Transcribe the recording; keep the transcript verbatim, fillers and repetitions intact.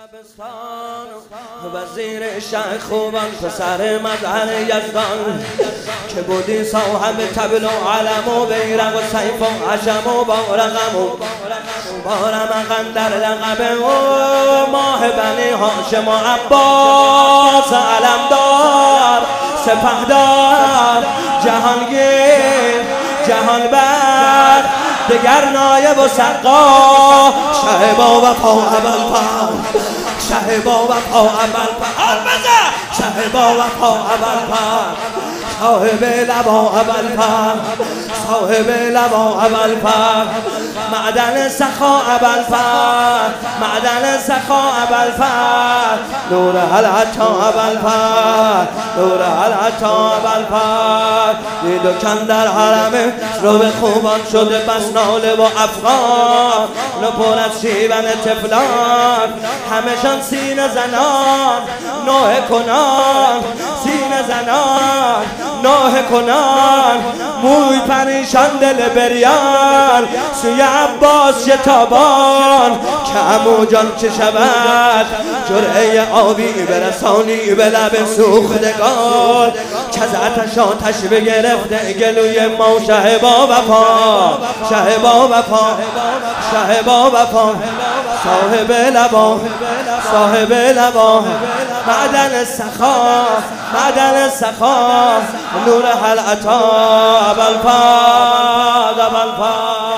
لبستان وزیر شه خوبان پسر مظهر یزدان که بودی صاحب طبل و علم و بیرق و سیف و عشم و بارقم و بارمقن در لقب و ماه بنی هاشم و عباس علمدار سپهدار جهانگیر جهانبر دگر نایب و سقا شه با وفا ابوالفضل شه با وفا ابوالفضل شه با وفا ابوالفضل صاحب لبا ابوالفضل صاحب لبا ابوالفضل معدن سخا ابوالفضل معدن سخا ابوالفضل نور العطا ابوالفضل نور العطا ابوالفضل دید و کن در حرم رو به خوبان شده بس ناله و افغان نپون از شیون تفلان همشان سینه زنان نوه کنان سینه زنان نوه کنان موی پریشان دل بریان سوی عباس شتابان که عمو جان چه شود جرعه آبی برسانی به لب سوختگان که از آتش آتش بگرفته گلوی ما شه با وفا شه با وفا شه با وفا صاحب لبا صاحب لبا معدن سخا معدن سخا نور العطا ابوالفضل ابوالفضل